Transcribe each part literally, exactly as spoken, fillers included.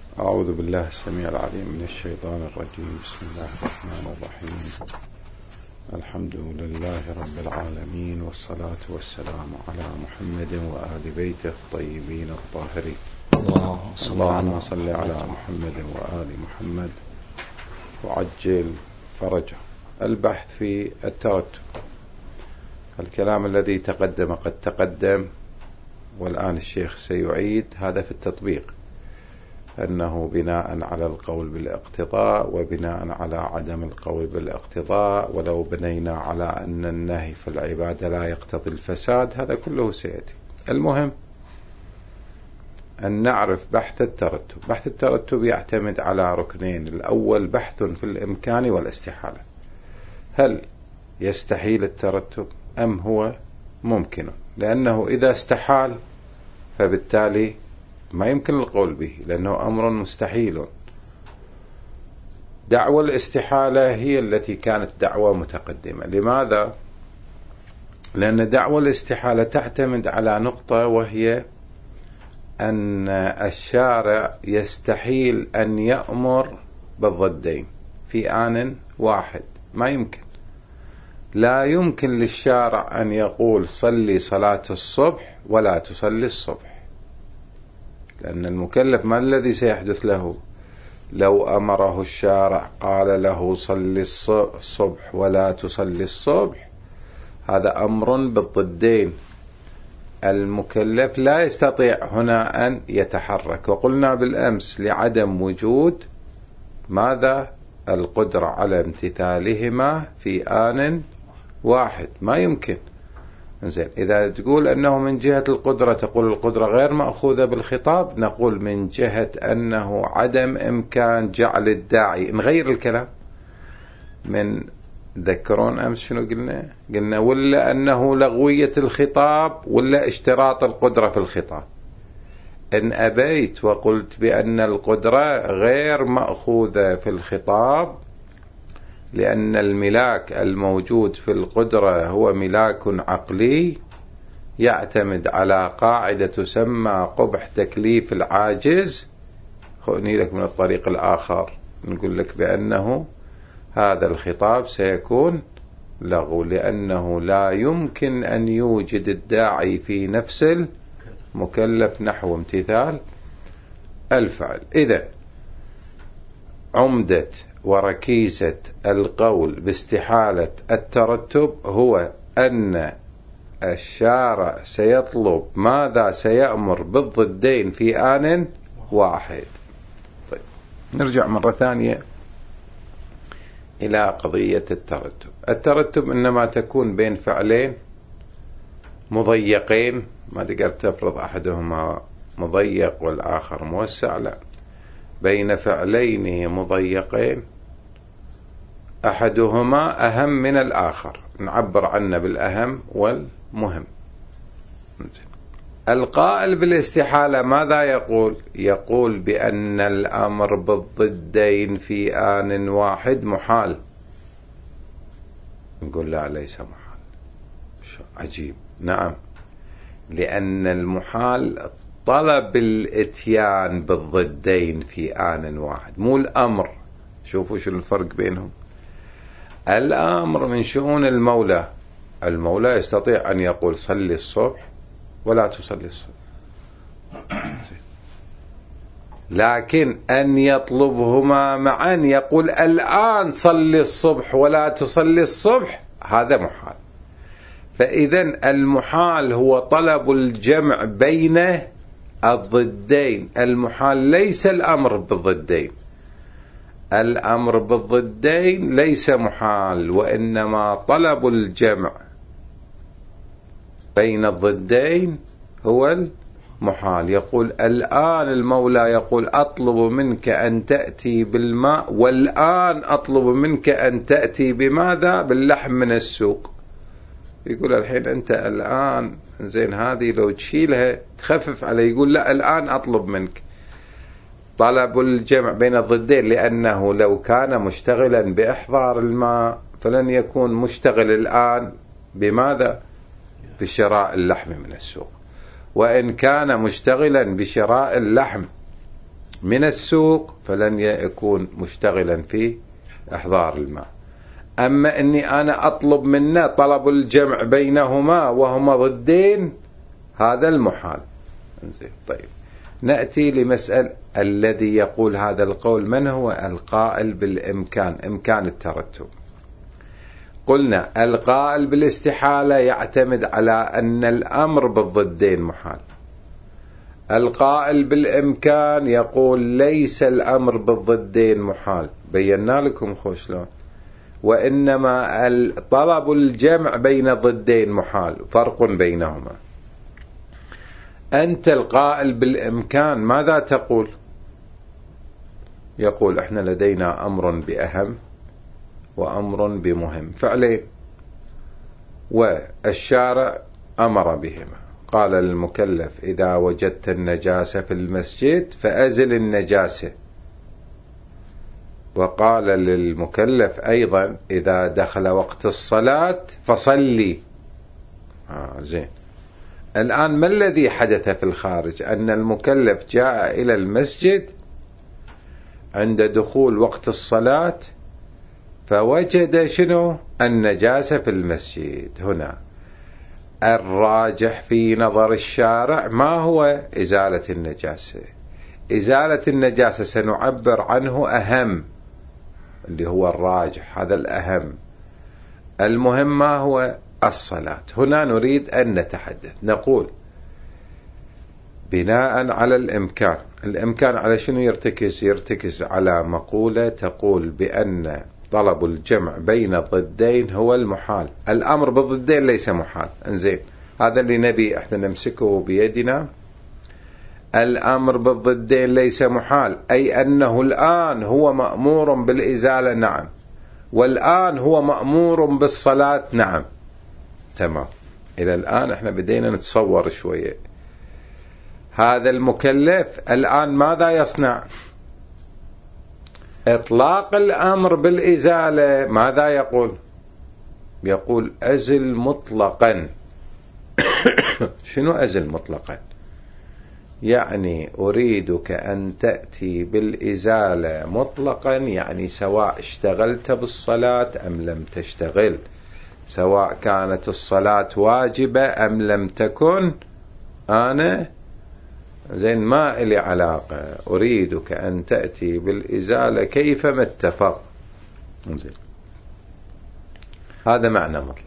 أعوذ بالله السميع العليم من الشيطان الرجيم. بسم الله الرحمن الرحيم. الحمد لله رب العالمين، والصلاة والسلام على محمد وآل بيته الطيبين الطاهرين. اللهم صل على محمد وآل محمد وعجل فرجه. البحث في الترتب. الكلام الذي تقدم قد تقدم، والآن الشيخ سيعيد هذا في التطبيق، أنه بناء على القول بالاقتضاء وبناء على عدم القول بالاقتضاء، ولو بنينا على أن النهي في العبادة لا يقتضي الفساد، هذا كله سيأتي. المهم أن نعرف بحث الترتب. بحث الترتب يعتمد على ركنين. الأول بحث في الإمكان والاستحالة، هل يستحيل الترتب أم هو ممكن؟ لأنه إذا استحال فبالتالي ما يمكن القول به، لأنه أمر مستحيل. دعوى الاستحالة هي التي كانت دعوى متقدمة. لماذا؟ لأن دعوى الاستحالة تعتمد على نقطة، وهي أن الشارع يستحيل أن يأمر بالضدين في آن واحد. ما يمكن. لا يمكن للشارع أن يقول صلي صلاة الصبح ولا تصلي الصبح، لأن المكلف ما الذي سيحدث له؟ لو أمره الشارع قال له صلي الصبح ولا تصلي الصبح، هذا أمر بالضدين. المكلف لا يستطيع هنا أن يتحرك. وقلنا بالأمس لعدم وجود ماذا؟ القدرة على امتثالهما في آن واحد. ما يمكن. زين، إذا تقول أنه من جهة القدرة، تقول القدرة غير مأخوذة بالخطاب، نقول من جهة أنه عدم إمكان جعل الداعي. نغير الكلام من ذكرون أمس شنو قلنا؟ قلنا ولا أنه لغوية الخطاب ولا اشتراط القدرة في الخطاب. إن أبيت وقلت بأن القدرة غير مأخوذة في الخطاب، لأن الملاك الموجود في القدرة هو ملاك عقلي يعتمد على قاعدة تسمى قبح تكليف العاجز، خذني لك من الطريق الآخر نقول لك بأنه هذا الخطاب سيكون لغو، لأنه لا يمكن أن يوجد الداعي في نفس المكلف نحو امتثال الفعل. إذن عمدة وركيزة القول باستحالة الترتب هو أن الشارع سيطلب ماذا؟ سيأمر بالضدين في آن واحد. طيب، نرجع مرة ثانية إلى قضية الترتب. الترتب إنما تكون بين فعلين مضيقين، ما تقدر تفرض أحدهما مضيق والآخر موسع، لا، بين فعلين مضيقين أحدهما أهم من الآخر، نعبر عنه بالأهم والمهم. القائل بالاستحالة ماذا يقول؟ يقول بأن الأمر بالضدين في آن واحد محال. نقول لا، ليس محال. عجيب. نعم، لأن المحال طلب الاتيان بالضدين في آن واحد، مو الأمر. شوفوا شو الفرق بينهم. الأمر من شؤون المولى. المولى يستطيع أن يقول صلي الصبح ولا تصلي الصبح، لكن أن يطلبهما معا، يقول الآن صلي الصبح ولا تصلي الصبح، هذا محال. فإذن المحال هو طلب الجمع بين الضدين. المحال ليس الأمر بالضدين. الأمر بالضدين ليس محال، وإنما طلب الجمع بين الضدين هو المحال. يقول الآن المولى يقول أطلب منك أن تأتي بالماء، والآن أطلب منك أن تأتي بماذا؟ باللحم من السوق. يقول الحين أنت الآن زين، هذه لو تشيلها تخفف عليه. يقول لا، الآن أطلب منك. طلب الجمع بين الضدين، لأنه لو كان مشتغلا بإحضار الماء فلن يكون مشتغل الآن بماذا؟ بشراء اللحم من السوق. وإن كان مشتغلا بشراء اللحم من السوق فلن يكون مشتغلا في إحضار الماء. أما أني أنا أطلب منه طلب الجمع بينهما وهما ضدين، هذا المحال. طيب نأتي لمسألة الذي يقول هذا القول من هو؟ القائل بالإمكان، إمكان الترتب. قلنا القائل بالاستحالة يعتمد على أن الأمر بالضدين محال. القائل بالإمكان يقول ليس الأمر بالضدين محال، بينا لكم خوشلون، وإنما طلب الجمع بين الضدين محال، فرق بينهما. أنت القائل بالإمكان ماذا تقول؟ يقول إحنا لدينا أمر بأهم وأمر بمهم، فعلين، والشارع أمر بهما. قال للمكلف إذا وجدت النجاسة في المسجد فأزل النجاسة، وقال للمكلف أيضا إذا دخل وقت الصلاة فصلي. آه زين. الآن ما الذي حدث في الخارج؟ أن المكلف جاء إلى المسجد عند دخول وقت الصلاة فوجد شنو؟ النجاسة في المسجد. هنا الراجح في نظر الشارع ما هو إزالة النجاسة. إزالة النجاسة سنعبر عنه أهم، اللي هو الراجح، هذا الأهم. المهم ما هو؟ الصلاة. هنا نريد أن نتحدث، نقول بناء على الإمكان. الإمكان على شنو يرتكز؟ يرتكز على مقولة تقول بأن طلب الجمع بين الضدين هو المحال. الأمر بالضدين ليس محال. انزين، هذا اللي نبي احنا نمسكه بيدنا. الأمر بالضدين ليس محال، أي أنه الآن هو مأمور بالإزالة، نعم، والآن هو مأمور بالصلاة، نعم. تمام. إلى الآن احنا بدينا نتصور شوية. هذا المكلف الآن ماذا يصنع؟ إطلاق الأمر بالإزالة ماذا يقول؟ يقول أزل مطلقا. شنو أزل مطلقا؟ يعني أريدك أن تأتي بالإزالة مطلقا، يعني سواء اشتغلت بالصلاة أم لم تشتغل، سواء كانت الصلاة واجبة أم لم تكن، أنا زين ما إلي علاقة، أريدك أن تأتي بالإزالة كيفما اتفق. زين. هذا معنى مطلق.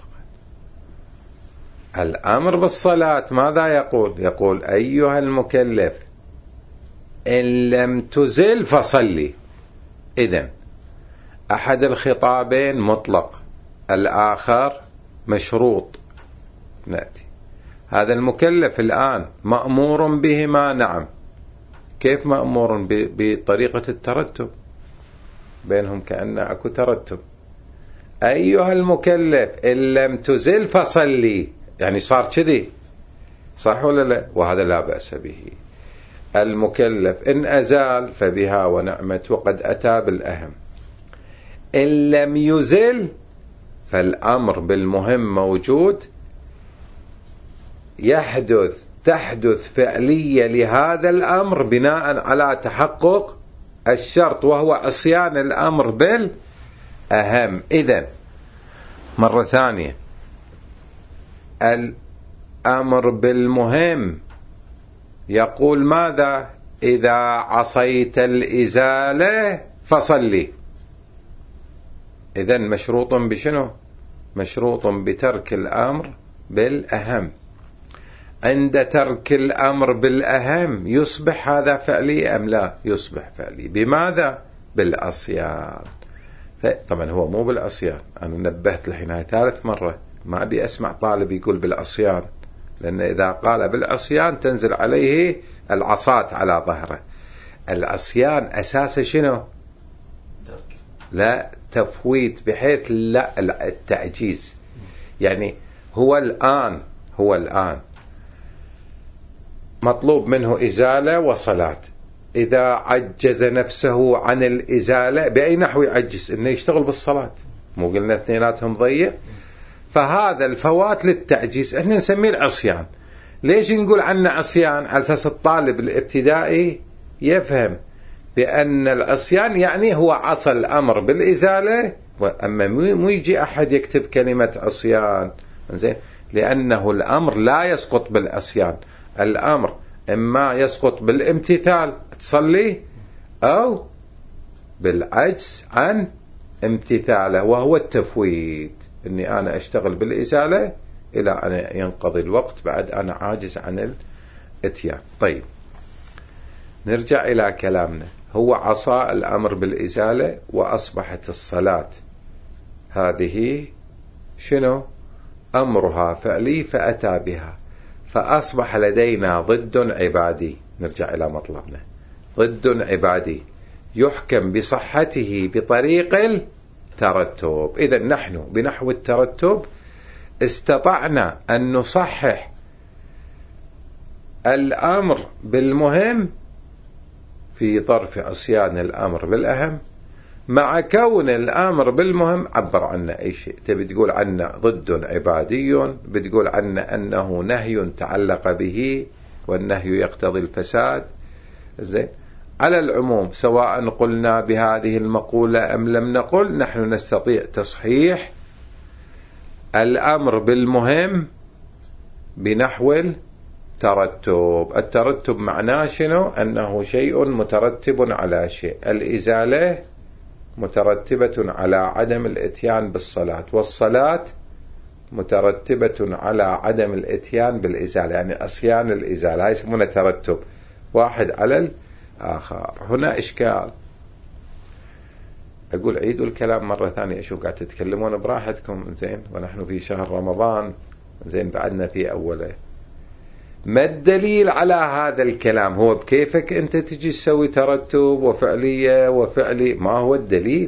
الأمر بالصلاة ماذا يقول؟ يقول أيها المكلف إن لم تزل فصلي. إذن أحد الخطابين مطلق، الآخر مشروط. نأتي هذا المكلف الآن مأمور بهما، نعم. كيف مأمور؟ بطريقة الترتب بينهم، كأن أكو ترتب. أيها المكلف إن لم تزل فصلي، يعني صار كذي، صح ولا لا؟ وهذا لا بأس به. المكلف إن أزال فبها ونعمت، وقد أتى بالأهم. إن لم يزل فالأمر بالمهم موجود، يحدث تحدث فعلية لهذا الأمر بناء على تحقق الشرط، وهو عصيان الأمر بالأهم. إذن مرة ثانية، الأمر بالمهم يقول ماذا؟ إذا عصيت الإزالة فصلي. إذن مشروط بشنو؟ مشروط بترك الأمر بالأهم. عند ترك الأمر بالأهم يصبح هذا فعلي أم لا؟ يصبح فعلي. بماذا؟ بالعصيان. طبعا هو مو بالعصيان، أنا نبهت الحين ثالث مرة، ما أبي أسمع طالب يقول بالعصيان، لأن إذا قال بالعصيان تنزل عليه العصات على ظهره. العصيان أساسه شنو؟ لا تفويت، بحيث لا التعجيز. يعني هو الآن هو الآن مطلوب منه إزالة وصلاة. إذا عجز نفسه عن الإزالة بأي نحو يعجز؟ إنه يشتغل بالصلاة، مو قلنا اثنيناتهم ضيق؟ فهذا الفوات للتعجيز احنا نسميه العصيان. ليش نقول عنه عصيان؟ على أساس الطالب الابتدائي يفهم بأن العصيان يعني هو عصى الأمر بالإزالة. أما مو يجي أحد يكتب كلمة عصيان، زين، لأنه الأمر لا يسقط بالعصيان، الأمر إما يسقط بالامتثال تصلي، أو بالعجز عن امتثاله، وهو التفويت، إني أنا أشتغل بالإزالة إلى أن ينقضي الوقت بعد أنا عاجز عن الاتيان. طيب نرجع إلى كلامنا. هو عصى الأمر بالإزالة وأصبحت الصلاة هذه شنو؟ أمرها فعلي فأتى بها، فأصبح لدينا ضد عبادي. نرجع إلى مطلبنا، ضد عبادي يحكم بصحته بطريق الترتب. إذا نحن بنحو الترتب استطعنا أن نصحح الأمر بالمهم في ظرف عصيان الأمر بالأهم، مع كون الأمر بالمهم عبر عنه أي شيء. تبي تقول عنه ضد عبادي، بتقول عنه أنه نهي تعلق به، والنهي يقتضي الفساد. زين، على العموم سواء قلنا بهذه المقولة أم لم نقل، نحن نستطيع تصحيح الأمر بالمهم بنحو الترتب. الترتب معناه شنو؟ أنه شيء مترتب على شيء. الإزالة مترتبة على عدم الاتيان بالصلاة، والصلاة مترتبة على عدم الاتيان بالإزالة، يعني عصيان الإزالة. هاي يسمونه ترتب، واحد على الآخر. هنا إشكال. أقول عيدوا الكلام مرة ثانية، أشوف قاعد تتكلمون براحتكم، زين، ونحن في شهر رمضان، زين، بعدنا في أوله. ما الدليل على هذا الكلام؟ هو بكيفك أنت تجي تسوي ترتب وفعلية وفعلي، ما هو الدليل؟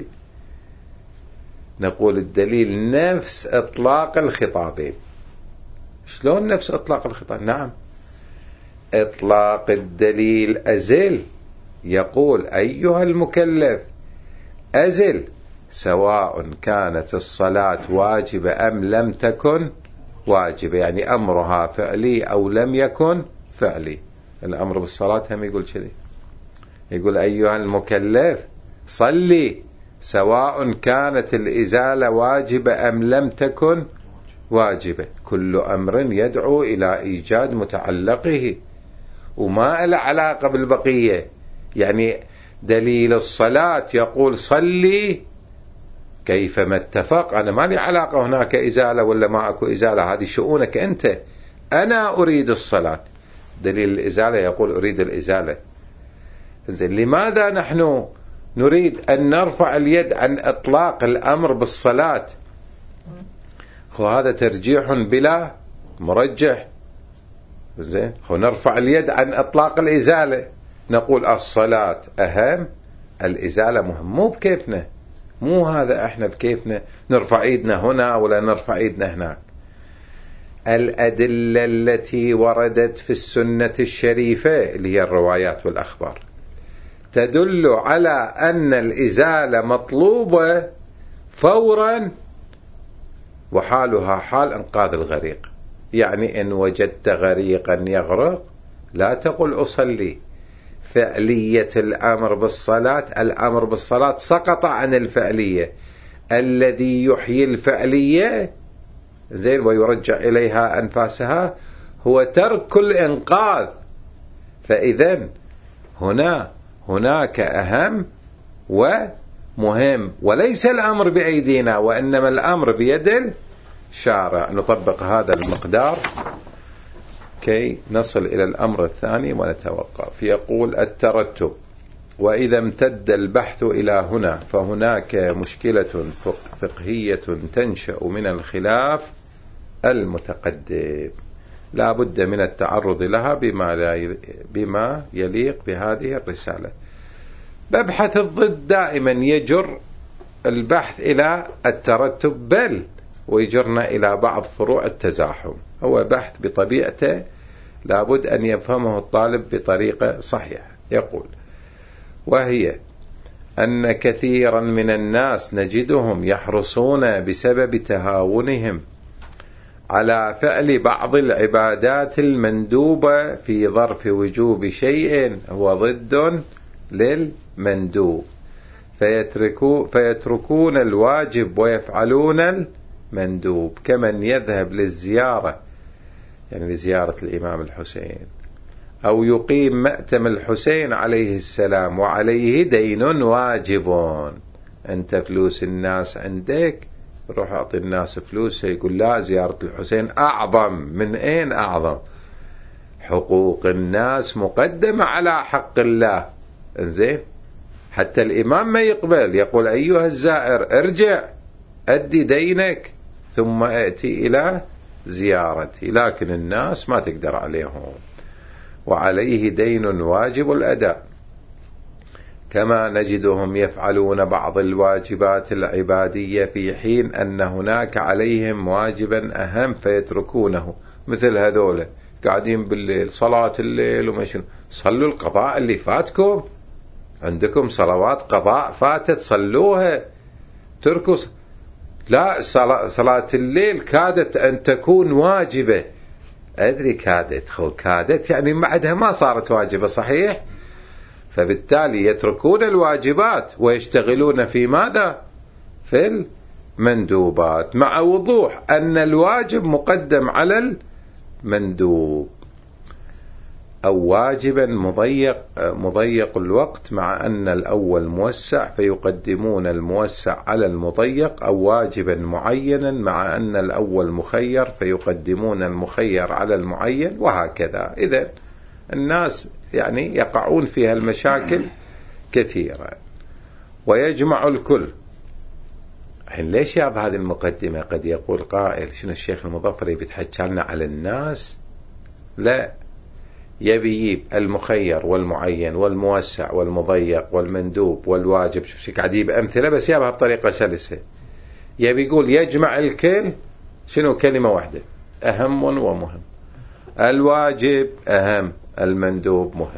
نقول الدليل نفس إطلاق الخطابين. شلون نفس إطلاق الخطاب؟ نعم، إطلاق الدليل أزل، يقول أيها المكلف أزل سواء كانت الصلاة واجبة أم لم تكن واجبة، يعني أمرها فعلي أو لم يكن فعلي. الأمر بالصلاة هم يقول كذي، يقول أيها المكلف صلي سواء كانت الإزالة واجبة أم لم تكن واجبة. كل أمر يدعو إلى إيجاد متعلقه وما له علاقة بالبقية. يعني دليل الصلاة يقول صلي كيفما اتفق، أنا ما لي علاقة هناك إزالة ولا ما أكو إزالة، هذه شؤونك أنت، أنا أريد الصلاة. دليل الإزالة يقول أريد الإزالة. زين، لماذا نحن نريد أن نرفع اليد عن إطلاق الأمر بالصلاة؟ خو هذا ترجيح بلا مرجح. زين، خو نرفع اليد عن إطلاق الإزالة، نقول الصلاة أهم، الإزالة مهم. مو بكيفنا، مو هذا احنا بكيفنا نرفع ايدنا هنا ولا نرفع ايدنا هناك. الأدلة التي وردت في السنة الشريفة اللي هي الروايات والأخبار تدل على أن الإزالة مطلوبة فورا، وحالها حال إنقاذ الغريق. يعني إن وجدت غريقا يغرق لا تقل أصلي. فعلية الأمر بالصلاة، الأمر بالصلاة سقط عن الفعلية. الذي يحيي الفعلية، زين، ويرجع إليها أنفاسها هو ترك الإنقاذ. فإذن هنا هناك أهم ومهم، وليس الأمر بأيدينا وإنما الأمر بيد الشارع. نطبق هذا المقدار كي نصل إلى الأمر الثاني ونتوقف. يقول الترتب. وإذا امتد البحث إلى هنا فهناك مشكلة فقهية تنشأ من الخلاف المتقدم، لا بد من التعرض لها بما, لا بما يليق بهذه الرسالة. ببحث الضد دائما يجر البحث إلى الترتب، بل ويجرنا إلى بعض فروع التزاحم. هو بحث بطبيعته لابد أن يفهمه الطالب بطريقة صحيحة. يقول وهي أن كثيرا من الناس نجدهم يحرصون بسبب تهاونهم على فعل بعض العبادات المندوبة في ظرف وجوب شيء هو ضد للمندوب، فيتركو فيتركون الواجب ويفعلون المندوب، كمن يذهب للزيارة يعني لزيارة الإمام الحسين، أو يقيم مأتم الحسين عليه السلام وعليه دين واجب. أنت فلوس الناس عندك، روح أعطي الناس فلوس، يقول لا زيارة الحسين أعظم. من أين أعظم؟ حقوق الناس مقدمة على حق الله. إنزين، حتى الإمام ما يقبل، يقول أيها الزائر ارجع أدي دينك ثم أتي إلى زيارتي، لكن الناس ما تقدر عليهم، وعليه دين واجب الأداء، كما نجدهم يفعلون بعض الواجبات العبادية في حين أن هناك عليهم واجبا أهم فيتركونه. مثل هذول قاعدين بالليل صلاة الليل ومشن، صلوا القضاء اللي فاتكم، عندكم صلوات قضاء فاتت صلوها، تركوا لا صلاة الليل كادت أن تكون واجبة. أدري كادت، خو كادت يعني بعدها ما صارت واجبة، صحيح؟ فبالتالي يتركون الواجبات ويشتغلون في ماذا؟ في المندوبات، مع وضوح أن الواجب مقدم على المندوب. أو واجبا مضيق مضيق الوقت مع أن الأول موسع فيقدمون الموسع على المضيق، أو واجبا معينا مع أن الأول مخير فيقدمون المخير على المعين، وهكذا. إذن الناس يعني يقعون فيها المشاكل كثيرا. ويجمع الكل. الحين ليش يا بهذه المقدمة؟ قد يقول قائل شنو الشيخ المظفر يتحكى لنا على الناس؟ لا، يبي يجيب المخير والمعين والموسع والمضيق والمندوب والواجب، شوف شي قاعد يجيب أمثلة بس يابها بطريقة سلسة. يبي يقول يجمع الكل، شنو؟ كلمة واحدة، أهم ومهم. الواجب أهم، المندوب مهم،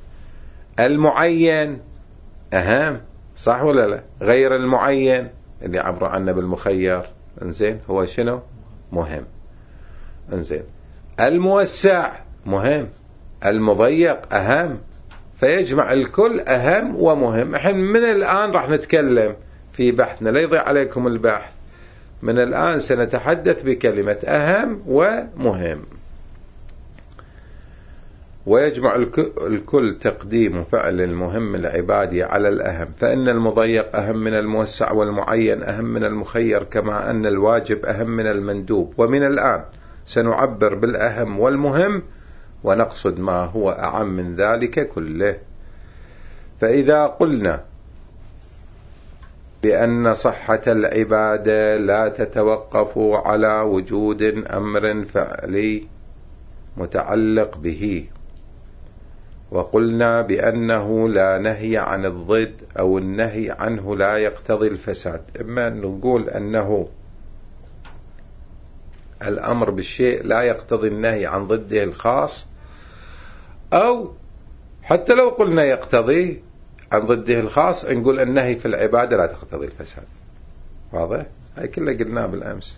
المعين أهم، صح ولا لا؟ غير المعين اللي عبر عنه بالمخير، انزين، هو شنو؟ مهم. انزين، الموسع مهم، المضيق أهم، فيجمع الكل أهم ومهم. احنا من الآن راح نتكلم في بحثنا، لا يضيع عليكم البحث، من الآن سنتحدث بكلمة أهم ومهم. ويجمع الكل تقديم فعل المهم العبادي على الأهم، فإن المضيق أهم من الموسع، والمعين أهم من المخير، كما أن الواجب أهم من المندوب. ومن الآن سنعبر بالأهم والمهم ونقصد ما هو أعم من ذلك كله. فإذا قلنا بأن صحة العبادة لا تتوقف على وجود أمر فعلي متعلق به، وقلنا بأنه لا نهي عن الضد أو النهي عنه لا يقتضي الفساد، إما نقول أنه الأمر بالشيء لا يقتضي النهي عن ضده الخاص، أو حتى لو قلنا يقتضي عن ضده الخاص نقول النهي في العبادة لا تقتضي الفساد. واضح؟ هاي كلها قلناها بالأمس.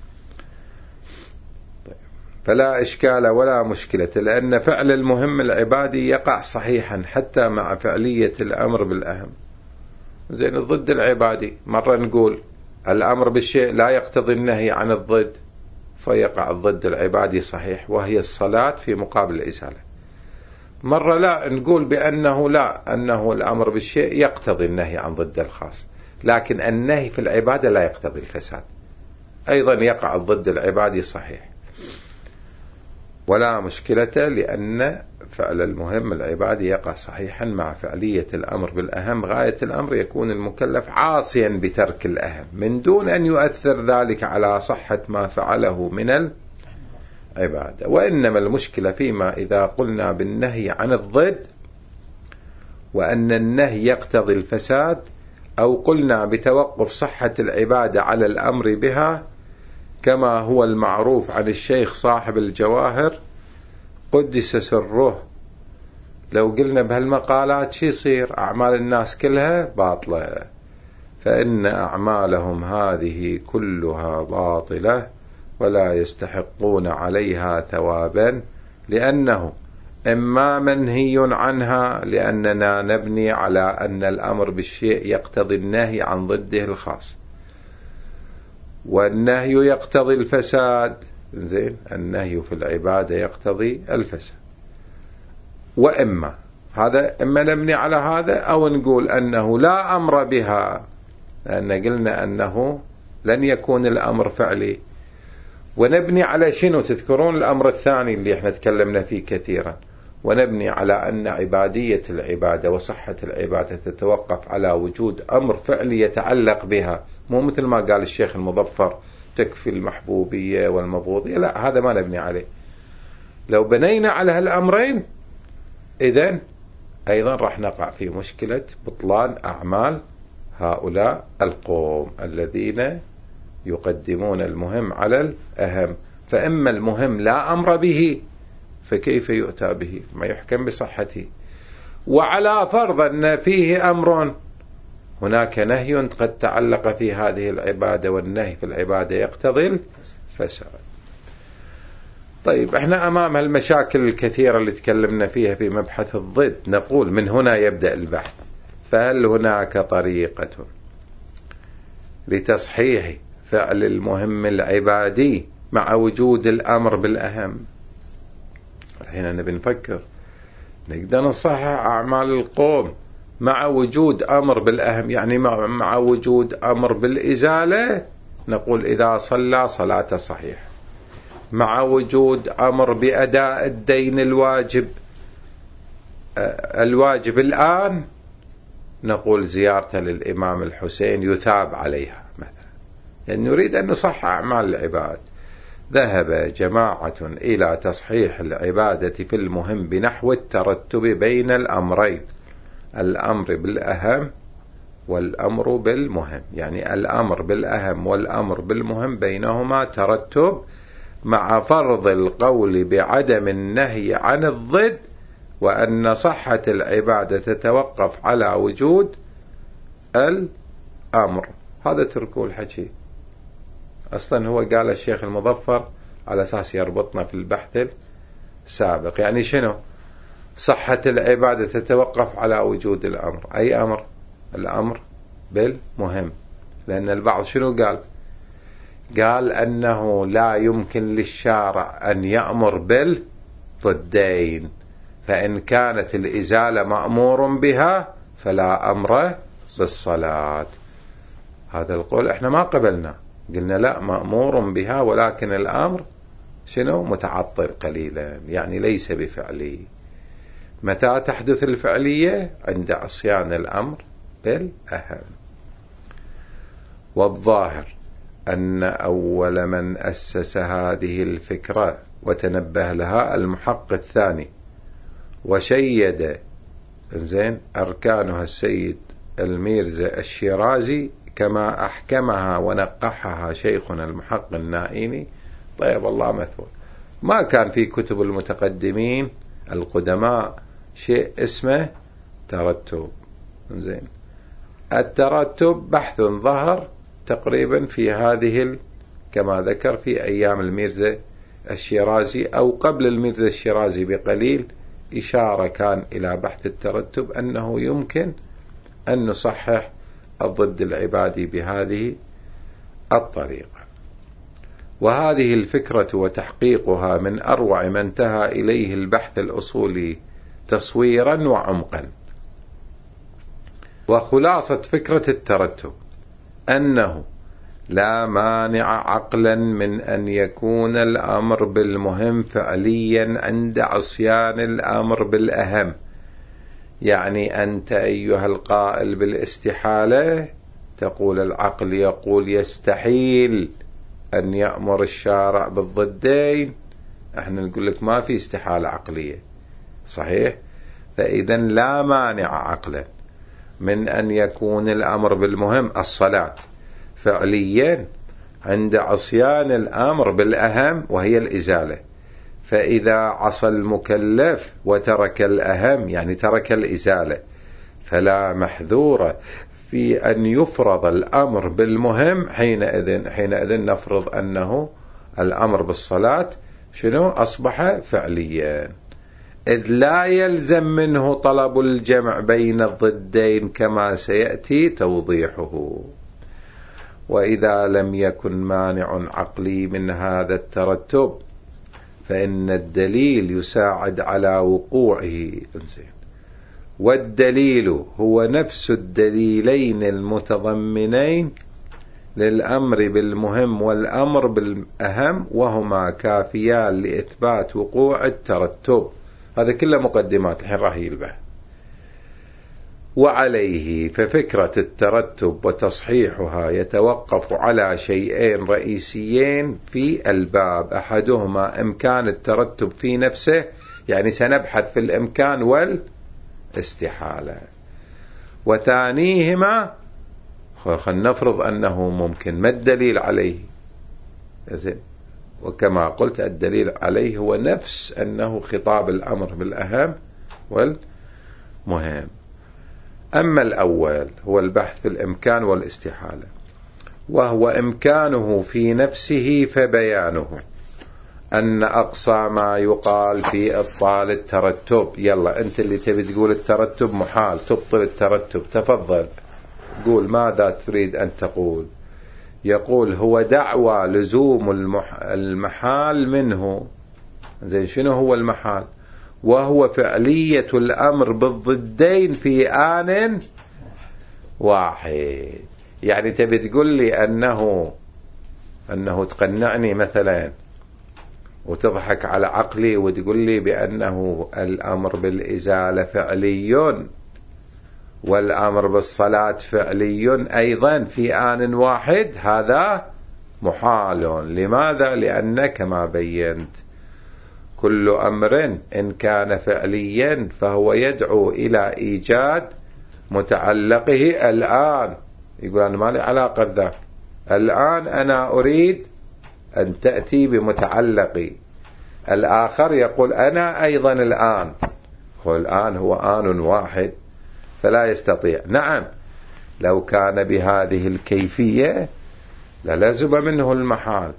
طيب. فلا إشكال ولا مشكلة، لأن فعل المهم العبادي يقع صحيحا حتى مع فعلية الأمر بالأهم. زين، الضد العبادي مرة نقول الأمر بالشيء لا يقتضي النهي عن الضد، فيقع الضد العبادي صحيح، وهي الصلاة في مقابل الإزالة. مرة لا نقول بأنه لا، أنه الأمر بالشيء يقتضي النهي عن ضد الخاص، لكن النهي في العبادة لا يقتضي الفساد، أيضا يقع الضد العبادي صحيح. ولا مشكلة، لأن فعل المهم العبادي يقع صحيحا مع فعلية الأمر بالأهم. غاية الأمر يكون المكلف عاصيا بترك الأهم من دون أن يؤثر ذلك على صحة ما فعله من العبادة. وإنما المشكلة فيما إذا قلنا بالنهي عن الضد وأن النهي يقتضي الفساد، أو قلنا بتوقف صحة العبادة على الأمر بها، كما هو المعروف عن الشيخ صاحب الجواهر قدس سره. لو قلنا بهالمقالات شي يصير؟ أعمال الناس كلها باطلة، فإن أعمالهم هذه كلها باطلة ولا يستحقون عليها ثوابا، لأنه إما منهي عنها لأننا نبني على أن الأمر بالشيء يقتضي النهي عن ضده الخاص، والنهي يقتضي الفساد، زين، النهي في العبادة يقتضي الفساد. وإما هذا إما نبني على هذا أو نقول أنه لا أمر بها، لأن قلنا أنه لن يكون الأمر فعلي. ونبني على شنو؟ تذكرون الأمر الثاني اللي احنا تكلمنا فيه كثيرا، ونبني على أن عبادية العبادة وصحة العبادة تتوقف على وجود أمر فعلي يتعلق بها، مو مثل ما قال الشيخ المظفر تكفي المحبوبية والمبغوضية، لا، هذا ما نبني عليه. لو بنينا على هالأمرين إذن أيضا راح نقع في مشكلة بطلان أعمال هؤلاء القوم الذين يقدمون المهم على الأهم. فإما المهم لا أمر به فكيف يؤتى به؟ ما يحكم بصحته. وعلى فرض أن فيه أمر، هناك نهي قد تعلق في هذه العبادة، والنهي في العبادة يقتضي الفساد. طيب، احنا أمام المشاكل الكثيرة اللي تكلمنا فيها في مبحث الضد، نقول من هنا يبدأ البحث. فهل هناك طريقة لتصحيح فعل المهم العبادي مع وجود الأمر بالأهم؟ الحين نبي نفكر نقدر نصحح أعمال القوم مع وجود أمر بالأهم، يعني مع, مع وجود أمر بالإزالة، نقول إذا صلى صلاة صحيح، مع وجود أمر بأداء الدين الواجب الواجب الآن، نقول زيارته للإمام الحسين يثاب عليها مثلا، يعني نريد أن نصحح أعمال العباد. ذهب جماعة إلى تصحيح العبادة في المهم بنحو الترتب بين الأمرين، الأمر بالأهم والأمر بالمهم، يعني الأمر بالأهم والأمر بالمهم بينهما ترتب، مع فرض القول بعدم النهي عن الضد، وأن صحة العبادة تتوقف على وجود الأمر. هذا تركوا الحكي، أصلا هو قال الشيخ المظفر على أساس يربطنا في البحث السابق. يعني شنو صحة العبادة تتوقف على وجود الأمر؟ أي أمر؟ الأمر بالمهم. لأن البعض شنو قال؟ قال أنه لا يمكن للشارع أن يأمر بالضدين، فإن كانت الإزالة مأمور بها فلا أمر بالصلاة. هذا القول احنا ما قبلنا، قلنا لا، مأمور بها ولكن الأمر شنو؟ متعطل قليلا، يعني ليس بفعلي. متى تحدث الفعلية؟ عند عصيان الأمر بالأهم. والظاهر أن أول من أسس هذه الفكرة وتنبه لها المحقق الثاني وشيد زين أركانها السيد الميرزا الشيرازي كما أحكمها ونقحها شيخنا المحقق النائيني طيب الله مثوى. ما كان في كتب المتقدمين القدماء شيء اسمه ترتب. زين الترتب بحث ظهر تقريبا في هذه ال... كما ذكر في أيام الميرزا الشيرازي أو قبل الميرزا الشيرازي بقليل، إشارة كان إلى بحث الترتب أنه يمكن أن نصحح الضد العبادي بهذه الطريقة. وهذه الفكرة وتحقيقها من أروع ما انتهى إليه البحث الأصولي تصويرا وعمقا. وخلاصة فكرة الترتب أنه لا مانع عقلا من أن يكون الأمر بالمهم فعليا عند عصيان الأمر بالأهم. يعني أنت أيها القائل بالاستحالة تقول العقل يقول يستحيل أن يأمر الشارع بالضدين، احنا نقول لك ما في استحالة عقلية، صحيح؟ فإذا لا مانع عقلا من أن يكون الأمر بالمهم الصلاة فعليا عند عصيان الأمر بالأهم وهي الإزالة. فإذا عصى المكلف وترك الأهم يعني ترك الإزالة فلا محذور في أن يفرض الأمر بالمهم. حينئذ حينئذ نفرض أنه الأمر بالصلاة شنو أصبح فعليا. إذ لا يلزم منه طلب الجمع بين الضدين كما سيأتي توضيحه. وإذا لم يكن مانع عقلي من هذا الترتب فإن الدليل يساعد على وقوعه. والدليل هو نفس الدليلين المتضمنين للأمر بالمهم والأمر بالأهم، وهما كافيان لإثبات وقوع الترتب. هذا كله مقدمات، الحين راح يلبه. وعليه ففكرة الترتب وتصحيحها يتوقف على شيئين رئيسيين في الباب، أحدهما إمكان الترتب في نفسه، يعني سنبحث في الإمكان والاستحالة، وثانيهما خلينا نفرض أنه ممكن، ما الدليل عليه؟ زين، وكما قلت الدليل عليه هو نفس أنه خطاب الأمر بالأهم والمهم. أما الأول هو البحث في الإمكان والاستحالة، وهو إمكانه في نفسه فبيانه أن أقصى ما يقال في إبطال الترتب. يلا أنت اللي تبي تقول الترتب محال، تبطل الترتب، تفضل قول ماذا تريد أن تقول. يقول هو دعوى لزوم المحال منه. زين، شنو هو المحال؟ وهو فعلية الأمر بالضدين في آن واحد. يعني تبي تقول لي أنه أنه تقنعني مثلا وتضحك على عقلي وتقول لي بأنه الأمر بالإزالة فعلي والأمر بالصلاة فعلي أيضا في آن واحد، هذا محال. لماذا؟ لأن كما بينت كل أمر إن كان فعليا فهو يدعو إلى إيجاد متعلقه الآن. يقول أنا ما لي علاقة بذاك، الآن أنا أريد أن تأتي بمتعلقي. الآخر يقول أنا أيضا الآن، هو الآن هو آن واحد فلا يستطيع. نعم، لو كان بهذه الكيفية للزم منه المحال،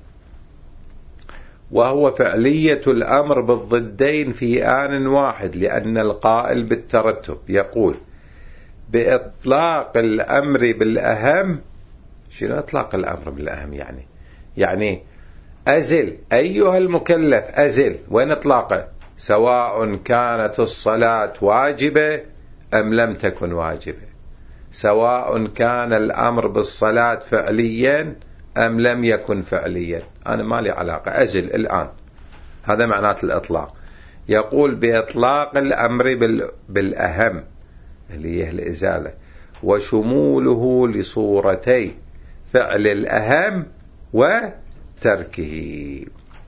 وهو فعلية الأمر بالضدين في آن واحد، لأن القائل بالترتب يقول بإطلاق الأمر بالأهم. شنو إطلاق الأمر بالأهم؟ يعني يعني أزل أيها المكلف، أزل، وين إطلاقه؟ سواء كانت الصلاة واجبة أم لم تكن واجبة، سواء كان الأمر بالصلاة فعليا أم لم يكن فعليا، أنا ما لي علاقة، أزل الآن. هذا معنات الإطلاق. يقول بإطلاق الأمر بالأهم اللي هي الإزالة، وشموله لصورتي فعل الأهم وتركه.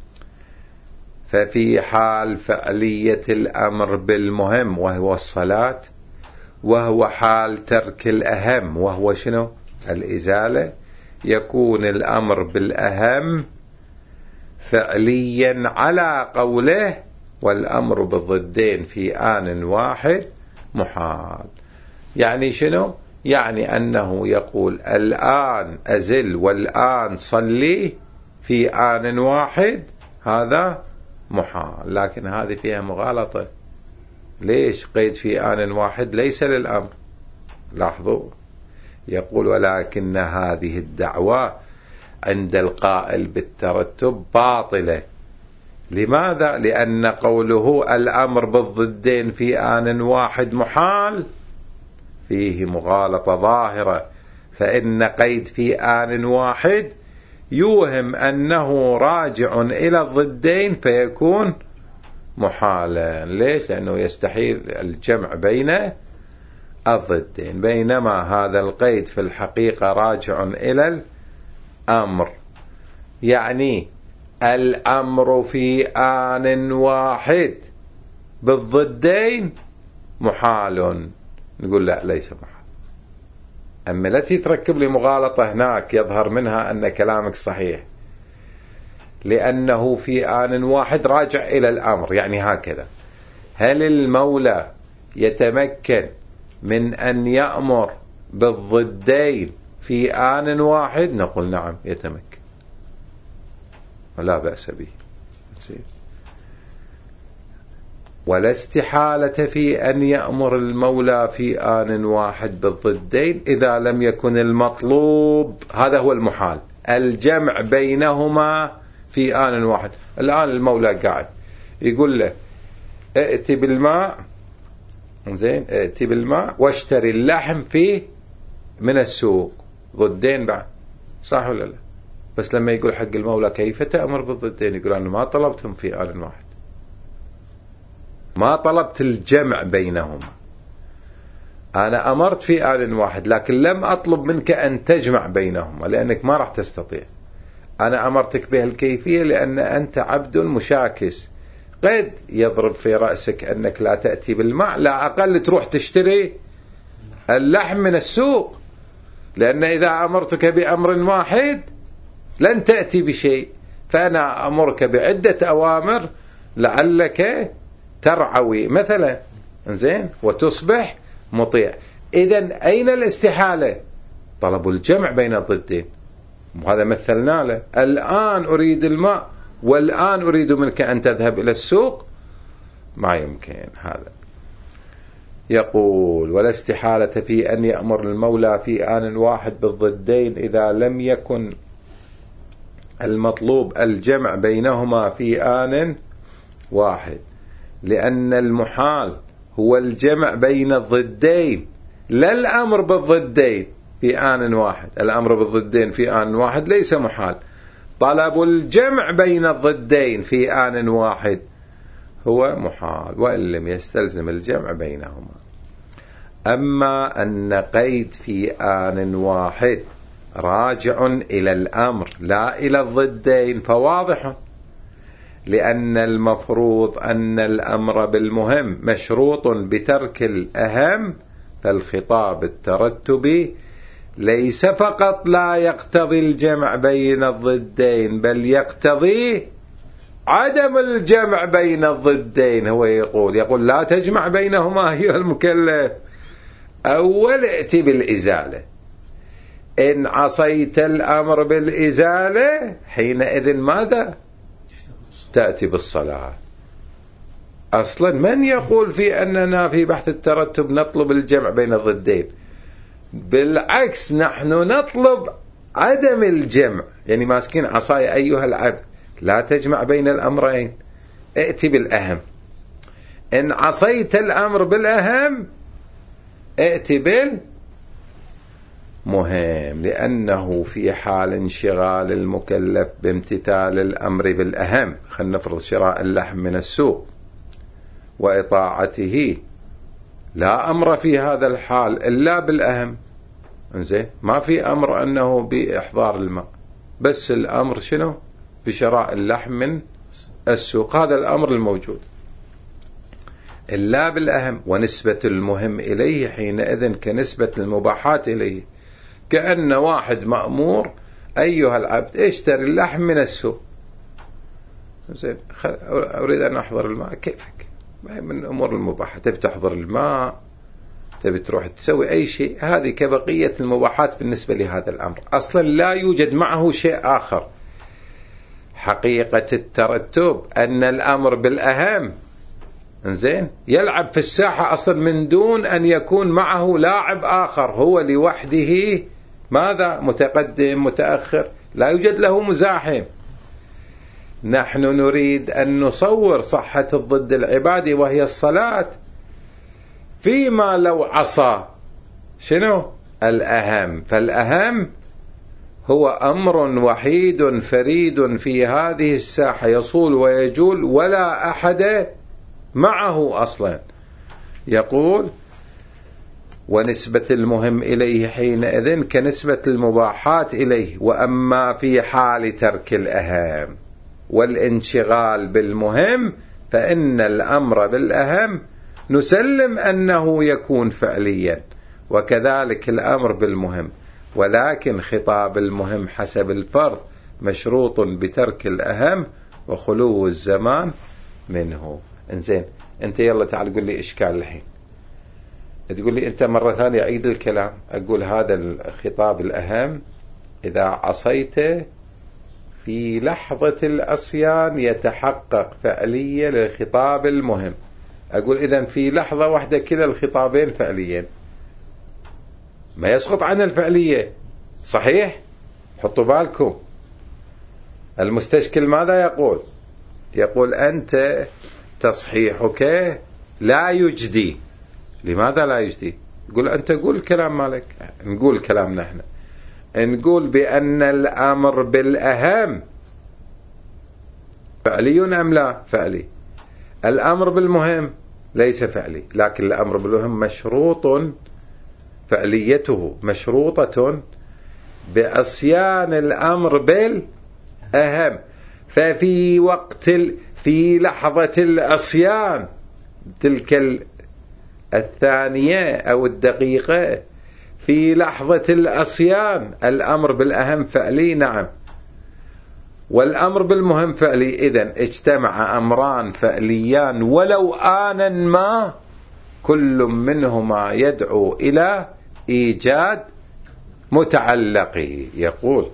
ففي حال فعلية الأمر بالمهم وهو الصلاة، وهو حال ترك الأهم وهو شنو؟ الإزالة، يكون الأمر بالأهم فعليا على قوله، والأمر بالضدين في آن واحد محال. يعني شنو؟ يعني أنه يقول الآن أزل والآن صلي في آن واحد، هذا محال. لكن هذه فيها مغالطة. ليش قيد في آن واحد ليس للأمر؟ لاحظوا، يقول ولكن هذه الدعوة عند القائل بالترتب باطلة. لماذا؟ لأن قوله الأمر بالضدين في آن واحد محال فيه مغالطة ظاهرة، فإن قيد في آن واحد يوهم أنه راجع إلى الضدين فيكون محالا. ليش؟ لأنه يستحيل الجمع بين الضدين، بينما هذا القيد في الحقيقة راجع إلى الأمر. يعني الأمر في آن واحد بالضدين محال. نقول لا، ليس محال. أما التي تركب لي مغالطة هناك يظهر منها أن كلامك صحيح، لأنه في آن واحد راجع إلى الأمر. يعني هكذا، هل المولى يتمكن من أن يأمر بالضدين في آن واحد؟ نقول نعم يتمكن ولا بأس به. ولا استحالة في أن يأمر المولى في آن واحد بالضدين إذا لم يكن المطلوب، هذا هو المحال، الجمع بينهما في آن واحد. الآن المولى قاعد يقول له ائتي بالماء، زين، ائتي بالماء واشتري اللحم فيه من السوق، ضدين بعد، صح ولا لا؟ بس لما يقول حق المولى كيف تأمر بالضدين، يقول أنا ما طلبتهم في آن واحد، ما طلبت الجمع بينهما، أنا أمرت في آن واحد لكن لم أطلب منك أن تجمع بينهما لأنك ما راح تستطيع. أنا أمرتك بهالكيفية لأن أنت عبد مشاكس، قد يضرب في رأسك أنك لا تأتي بالماء، لا أقل تروح تشتري اللحم من السوق، لأن إذا أمرتك بأمر واحد لن تأتي بشيء، فأنا أمرك بعدة أوامر لعلك ترعوي مثلا، زين، وتصبح مطيع. إذن أين الاستحالة؟ طلب الجمع بين الضدين، وهذا مثلنا له. الآن أريد الماء والآن أريد منك أن تذهب إلى السوق، ما يمكن هذا. يقول ولا استحالة في أن يأمر المولى في آن واحد بالضدين إذا لم يكن المطلوب الجمع بينهما في آن واحد، لأن المحال هو الجمع بين الضدين لا الأمر بالضدين في آن واحد. الأمر بالضدين في آن واحد ليس محال، طلب الجمع بين الضدين في آن واحد هو محال وإن لم يستلزم الجمع بينهما. أما أن قيد في آن واحد راجع إلى الأمر لا إلى الضدين فواضح، لأن المفروض أن الأمر بالمهم مشروط بترك الأهم، فالخطاب الترتبي ليس فقط لا يقتضي الجمع بين الضدين بل يقتضي عدم الجمع بين الضدين. هو يقول يقول لا تجمع بينهما أيها المكلف، أول ائتي بالإزالة، إن عصيت الأمر بالإزالة حينئذ ماذا؟ تأتي بالصلاة. أصلا من يقول في أننا في بحث الترتب نطلب الجمع بين الضدين؟ بالعكس، نحن نطلب عدم الجمع، يعني ماسكين عصاي أيها العبد لا تجمع بين الأمرين، ائتي بالأهم. إن عصيت الأمر بالأهم ائتي بالمهم، لأنه في حال انشغال المكلف بامتثال الأمر بالأهم، خلينا نفرض شراء اللحم من السوق وإطاعته، لا أمر في هذا الحال إلا بالأهم، إنزين، ما في أمر أنه بإحضار الماء، بس الأمر شنو؟ بشراء اللحم من السوق، هذا الأمر الموجود إلا بالأهم. ونسبة المهم إليه حينئذ كنسبة المباحات إليه، كأن واحد مأمور أيها العبد اشتري اللحم من السوق، زين، أريد أن أحضر الماء، كيفك؟ من أمور المباحة، تبي تحضر الماء، تبي تروح تسوي أي شيء، هذه كبقية المباحات بالنسبة لهذا الأمر، أصلا لا يوجد معه شيء آخر. حقيقة الترتب أن الأمر بالأهم، إنزين، يلعب في الساحة أصلا من دون أن يكون معه لاعب آخر، هو لوحده ماذا؟ متقدم متأخر، لا يوجد له مزاحم. نحن نريد أن نصور صحة الضد العبادي وهي الصلاة، فيما لو عصى شنو؟ الأهم، فالأهم هو أمر وحيد فريد في هذه الساحة يصول ويجول ولا أحد معه أصلا. يقول ونسبة المهم إليه حينئذ كنسبة المباحات إليه. وأما في حال ترك الأهم والانشغال بالمهم فإن الأمر بالأهم نسلم أنه يكون فعليا، وكذلك الأمر بالمهم، ولكن خطاب المهم حسب الفرض مشروط بترك الأهم وخلو الزمان منه. انزين، انت يلا تعال قل لي إشكال الحين، تقول لي انت مرة ثانية عيد الكلام. أقول هذا الخطاب الأهم إذا عصيت في لحظة العصيان يتحقق فعليا للخطاب المهم، أقول إذن في لحظة واحدة كلا الخطابين فعليين، ما يسقط عن الفعلية. صحيح؟ حطوا بالكم المستشكل ماذا يقول؟ يقول أنت تصحيحك لا يجدي. لماذا لا يجدي؟ يقول أنت قول الكلام مالك، نقول كلامنا احنا، نقول بأن الأمر بالأهم فعلي أم لا؟ فعلي. الأمر بالمهم ليس فعلي، لكن الأمر بالمهم مشروط، فعليته مشروطة بعصيان الأمر بالأهم. ففي وقت ال... في لحظة العصيان تلك الثانية أو الدقيقة، في لحظة العصيان الأمر بالأهم فعلي، نعم، والأمر بالمهم فعلي. إذن اجتمع أمران فعليان ولو آنا ما، كل منهما يدعو إلى إيجاد متعلقه. يقول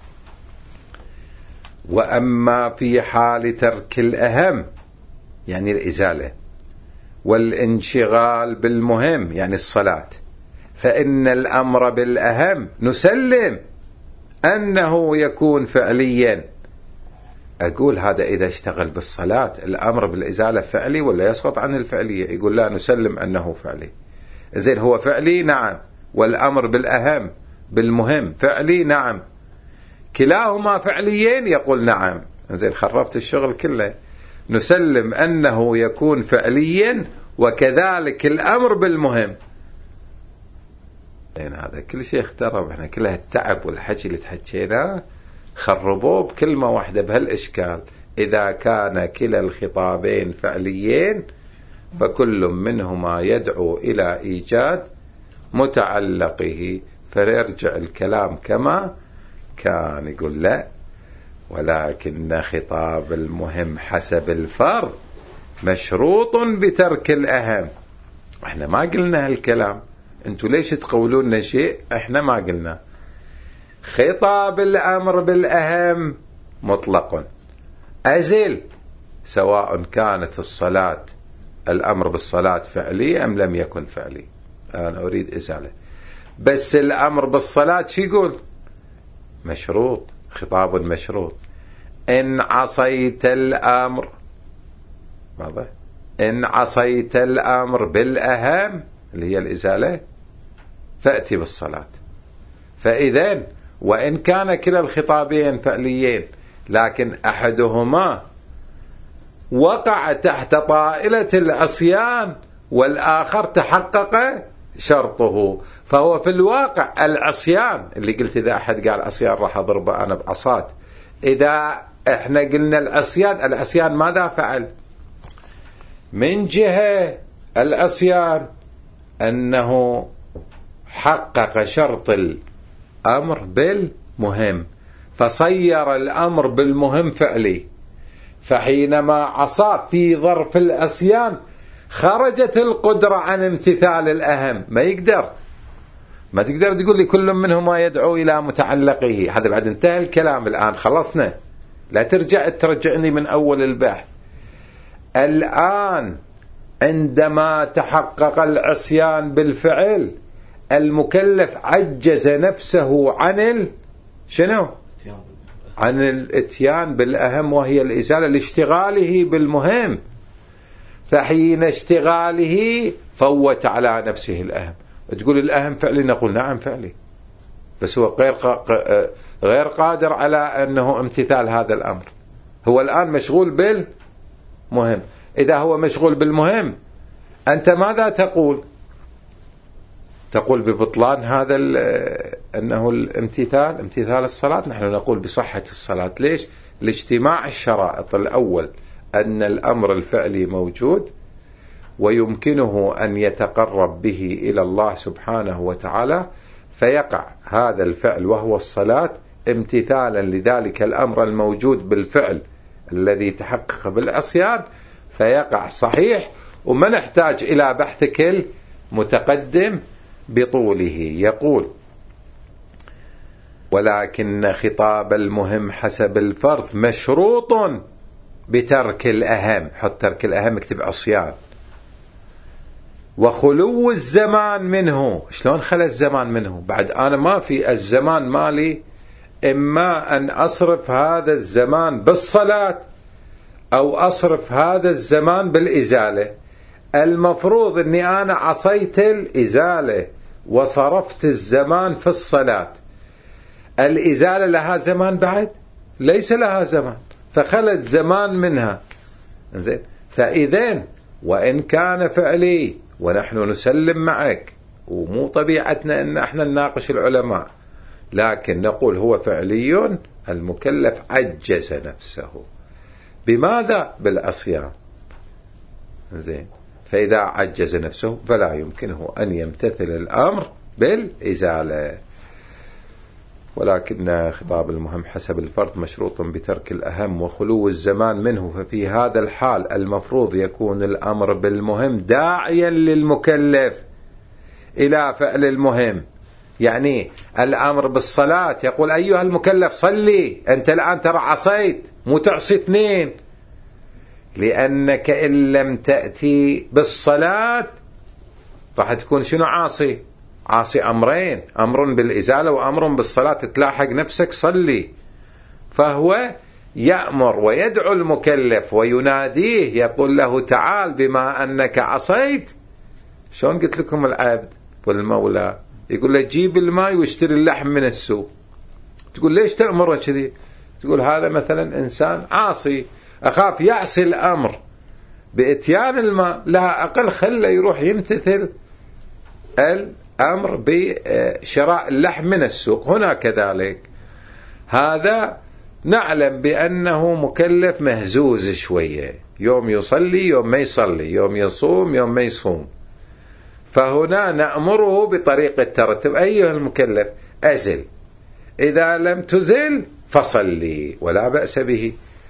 وأما في حال ترك الأهم يعني الإزالة والانشغال بالمهم يعني الصلاة، فإن الأمر بالأهم نسلم أنه يكون فعليا. أقول هذا إذا اشتغل بالصلاة الأمر بالإزالة فعلي ولا يسقط عن الفعلية؟ يقول لا، نسلم أنه فعلي. زين هو فعلي؟ نعم. والأمر بالأهم بالمهم فعلي؟ نعم. كلاهما فعليين؟ يقول نعم. زين خربت الشغل كله. نسلم أنه يكون فعليا وكذلك الأمر بالمهم. زين هذا كل شيء اخترب، احنا كلها التعب والحكي اللي تحكيناه خربوه بكلمة واحدة بهالإشكال. إذا كان كلا الخطابين فعليين فكل منهما يدعو إلى إيجاد متعلقه، فيرجع الكلام كما كان. يقول لا، ولكن خطاب المهم حسب الفرض مشروط بترك الأهم. احنا ما قلنا هالكلام، انتوا ليش تقولون شيء احنا ما قلنا. خطاب الأمر بالأهم مطلق أزل، سواء كانت الصلاة الأمر بالصلاة فعلي أم لم يكن فعلي، أنا أريد إزالة. بس الأمر بالصلاة شو يقول؟ مشروط، خطاب مشروط. إن عصيت الأمر، ماذا؟ إن عصيت الأمر بالأهم اللي هي الإزالة فأتي بالصلاة. فإذن وإن كان كلا الخطابين فعليين لكن أحدهما وقع تحت طائلة العصيان والآخر تحقق شرطه، فهو في الواقع العصيان اللي قلت إذا أحد قال عصيان راح أضربه أنا بعصات. إذا إحنا قلنا العصيان، العصيان ماذا فعل؟ من جهة العصيان أنه حقق شرط الأمر بالمهم، فصير الأمر بالمهم فعلي. فحينما عصى في ظرف العصيان خرجت القدرة عن امتثال الأهم، ما يقدر، ما تقدر تقول لي كل منهما يدعو إلى متعلقه. هذا بعد انتهى الكلام، الآن خلصنا، لا ترجع ترجعني من أول البحث. الآن عندما تحقق العصيان بالفعل المكلف عجز نفسه عن ال... شنو؟ عن الاتيان بالأهم وهي الإزالة لاشتغاله بالمهم، فحين اشتغاله فوت على نفسه الأهم. تقول الأهم فعلي، نقول نعم فعلي، بس هو غير غير قادر على أنه امتثال هذا الأمر. هو الآن مشغول بالمهم. إذا هو مشغول بالمهم أنت ماذا تقول؟ تقول ببطلان هذا أنه الامتثال امتثال الصلاة. نحن نقول بصحة الصلاة. ليش؟ لاجتماع الشرائط. الأول أن الأمر الفعلي موجود ويمكنه أن يتقرب به إلى الله سبحانه وتعالى، فيقع هذا الفعل وهو الصلاة امتثالا لذلك الأمر الموجود بالفعل الذي تحقق بالعصيان، فيقع صحيح وما نحتاج إلى بحثك المتقدم بطوله. يقول ولكن خطاب المهم حسب الفرض مشروط بترك الأهم. حط ترك الأهم، اكتب عصيان، وخلو الزمان منه. شلون خلى الزمان منه؟ بعد أنا ما في الزمان مالي، إما أن أصرف هذا الزمان بالصلاة أو أصرف هذا الزمان بالإزالة. المفروض أني أنا عصيت الإزالة وصرفت الزمان في الصلاة. الإزالة لها زمان بعد؟ ليس لها زمان، فخلى الزمان منها. زين، فإذن وإن كان فعلي، ونحن نسلم معك، ومو طبيعتنا أن احنا نناقش العلماء، لكن نقول هو فعلي، المكلف عجز نفسه. بماذا؟ بالعصيان. زين، فإذا عجز نفسه فلا يمكنه أن يمتثل الأمر بالإزالة. ولكن خطاب المهم حسب الفرض مشروط بترك الأهم وخلو الزمان منه، ففي هذا الحال المفروض يكون الأمر بالمهم داعيا للمكلف إلى فعل المهم. يعني الأمر بالصلاة يقول أيها المكلف صلي، أنت الآن ترى عصيت، مو تعصي اثنين، لأنك إن لم تأتي بالصلاة راح تكون شنو عاصي؟ عاصي أمرين، أمر بالإزالة وأمر بالصلاة، تلاحق نفسك صلي. فهو يأمر ويدعو المكلف ويناديه، يقول له تعال بما أنك عصيت. شلون قلت لكم العبد والمولى يقول له جيب الماء واشتري اللحم من السوق، تقول ليش تأمره كذي؟ تقول هذا مثلا إنسان عاصي، أخاف يعصي الأمر بإتيان الماء، لا أقل خله يروح يمتثل الأمر بشراء اللحم من السوق. هنا كذلك هذا نعلم بأنه مكلف مهزوز شوية، يوم يصلي يوم ما يصلي، يوم يصوم يوم ما يصوم، فهنا نأمره بطريقة الترتب. أيها المكلف أزل، إذا لم تزل فصلي، ولا بأس به.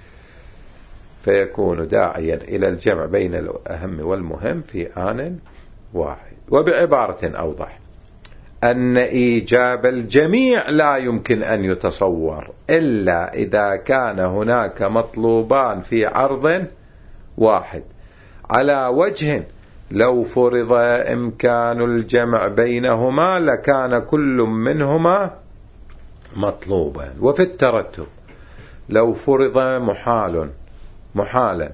فيكون داعيا إلى الجمع بين الأهم والمهم في آن واحد. وبعبارة أوضح أن إيجاب الجميع لا يمكن أن يتصور إلا إذا كان هناك مطلوبان في عرض واحد، على وجه لو فرض إمكان الجمع بينهما لكان كل منهما مطلوبا. وفي الترتب لو فرض محال محالا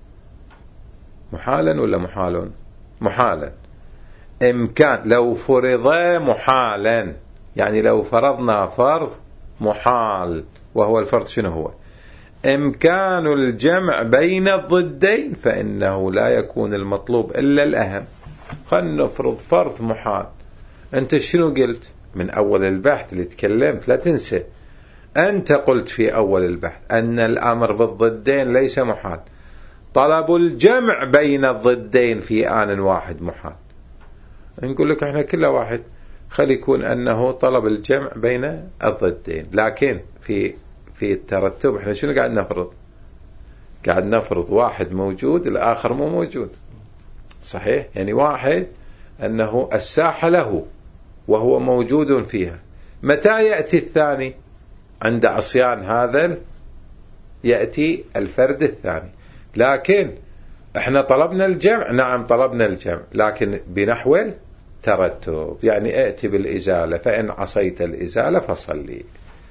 محالا ولا محال محالا إمكان لو فرض محالا، يعني لو فرضنا فرض محال، وهو الفرض شنو هو؟ إمكان الجمع بين الضدين، فإنه لا يكون المطلوب إلا الأهم. خلنا نفرض فرض محال. أنت شنو قلت من أول البحث اللي تكلمت؟ لا تنسى، أنت قلت في أول البحث أن الأمر بالضدين ليس محال، طلب الجمع بين الضدين في آن واحد محال. نقول لك احنا كل واحد خلي يكون أنه طلب الجمع بين الضدين، لكن في في الترتب احنا شنو قاعد نفرض؟ قاعد نفرض واحد موجود الآخر مو موجود، صحيح؟ يعني واحد أنه الساحة له وهو موجود فيها، متى يأتي الثاني؟ عند عصيان هذا يأتي الفرد الثاني. لكن احنا طلبنا الجمع، نعم طلبنا الجمع، لكن بنحو الترتب، يعني ائتي بالإزالة، فإن عصيت الإزالة فصلي.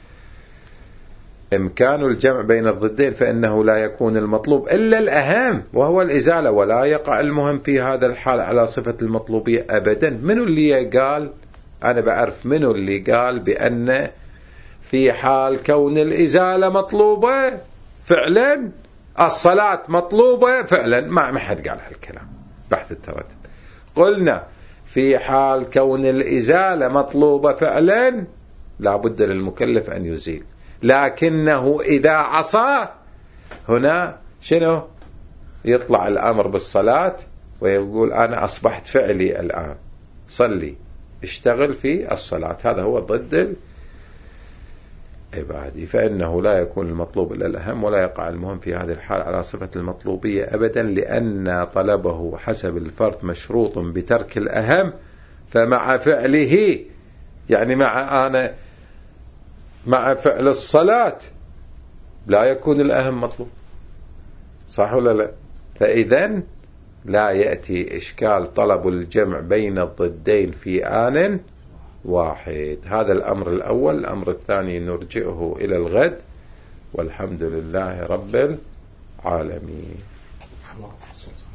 إمكان الجمع بين الضدين فإنه لا يكون المطلوب إلا الأهم وهو الإزالة، ولا يقع المهم في هذا الحال على صفة المطلوبية أبدا. منو اللي قال؟ أنا بعرف منو اللي قال بأن في حال كون الإزالة مطلوبة فعلا الصلاة مطلوبة فعلا. ما حد قال هالكلام بحث الترتب. قلنا في حال كون الإزالة مطلوبة فعلا لا بد للمكلف أن يزيل، لكنه إذا عصى هنا شنو؟ يطلع الأمر بالصلاة ويقول أنا أصبحت فعلي الآن، صلي اشتغل في الصلاة. هذا هو ضد العبادي، فإنه لا يكون المطلوب إلا الأهم، ولا يقع المهم في هذه الحال على صفة المطلوبية أبدا، لأن طلبه حسب الفرض مشروط بترك الأهم، فمع فعله يعني مع أنا مع فعل الصلاة لا يكون الأهم مطلوب، صح ولا لا؟ فإذن لا يأتي إشكال طلب الجمع بين الضدين في آن واحد. هذا الأمر الأول. الأمر الثاني نرجئه إلى الغد، والحمد لله رب العالمين.